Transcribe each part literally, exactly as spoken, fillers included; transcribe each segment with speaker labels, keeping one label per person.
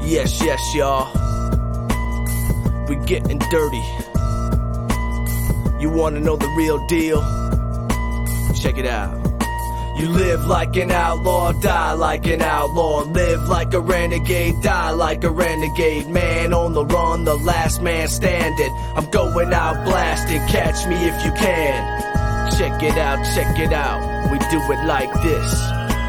Speaker 1: Yes, yes, y'all. We getting dirty. You wanna know the real deal? Check it out. You live like an outlaw, die like an outlaw. Live like a renegade, die like a renegade. Man on the run, the last man standing. I'm going out blasting, catch me if you can. Check it out, check it out. We do it like this.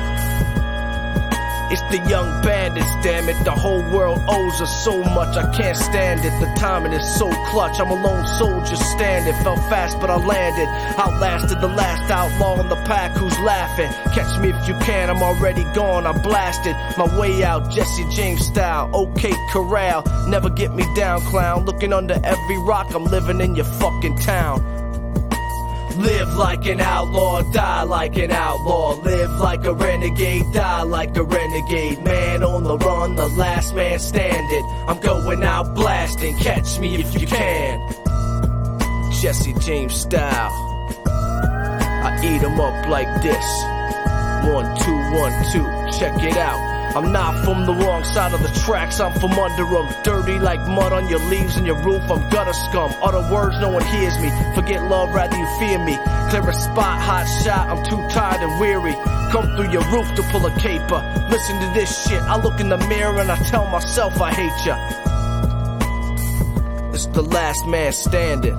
Speaker 1: It's the young bandits, damn it. The whole world owes us so much, I can't stand it. The timing is so clutch, I'm a lone soldier standing. Fell fast but I landed, outlasted the last outlaw in the pack who's laughing. Catch me if you can, I'm already gone, I blasted my way out, Jesse James style. OK Corral, never get me down, clown. Looking under every rock, I'm living in your fucking town. Live like an outlaw, die like an outlaw. Live like a renegade, die like a renegade. Man on the run, the last man standing. I'm going out blasting, catch me if you can. Jesse James style. I eat 'em up like this. One, two, one, two, check it out. I'm not from the wrong side of the tracks, I'm from under 'em. Dirty like mud on your leaves and your roof, I'm gutter scum. Utter words, no one hears me. Forget love, rather you fear me. Clear a spot, hot shot, I'm too tired and weary. Come through your roof to pull a caper. Listen to this shit, I look in the mirror and I tell myself I hate ya. It's the last man standing.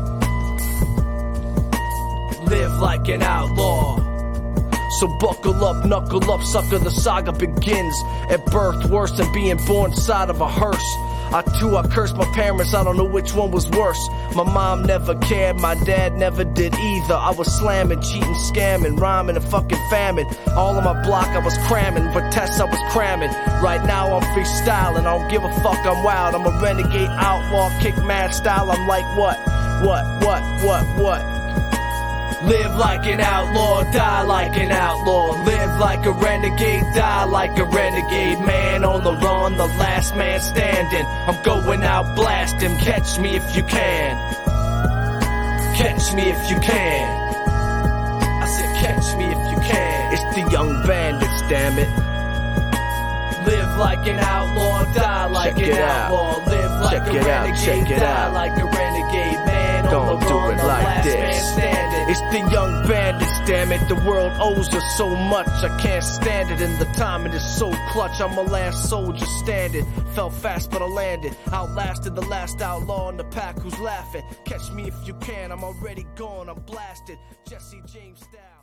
Speaker 1: Live like an outlaw. So buckle up, knuckle up, sucker, the saga begins. At birth, worse than being born inside of a hearse. I too, I cursed my parents, I don't know which one was worse. My mom never cared, my dad never did either. I was slamming, cheating, scamming, rhyming, and fucking famine. All on my block I was cramming, for tests I was cramming. Right now I'm freestyling, I don't give a fuck, I'm wild. I'm a renegade outlaw, kick mad style, I'm like what? What, what, what, what? Live like an outlaw, die like an outlaw. Live like a renegade, die like a renegade. Man on the run, the last man standing. I'm going out blasting, catch me if you can. Catch me if you can. I said catch me if you can. It's the young bandits, damn it. Live like an outlaw, die like an outlaw. Live like a renegade, die like a renegade. Man on the run, the last man standing. It's the young bandits, damn it. The world owes us so much, I can't stand it. And the timing is so clutch, I'm a last soldier standing. Fell fast but I landed, outlasted the last outlaw in the pack who's laughing. Catch me if you can, I'm already gone, I'm blasted. Jesse James style.